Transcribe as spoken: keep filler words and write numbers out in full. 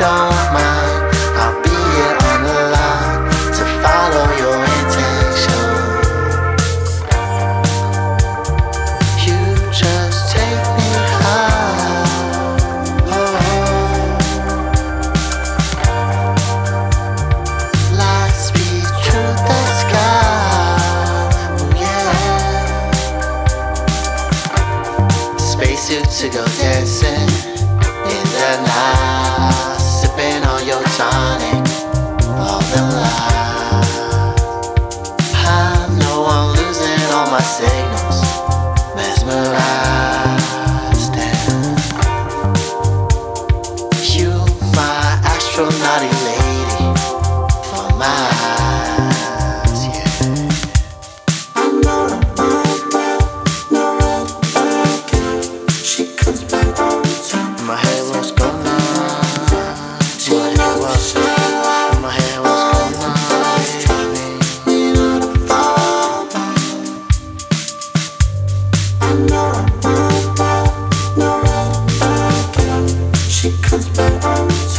don't mind, I'll be here on the line to follow your intention. You just take me high, oh. Light speed through the sky, oh yeah. Spacesuit to go dancing in the night, sipping on your tonic, all the light. I know I'm losing all my signals, mesmerized. And you, my astronauty lady, for my eyes, yeah. She comes back on time. My head was gone. My head was My head was gone. She comes back on time.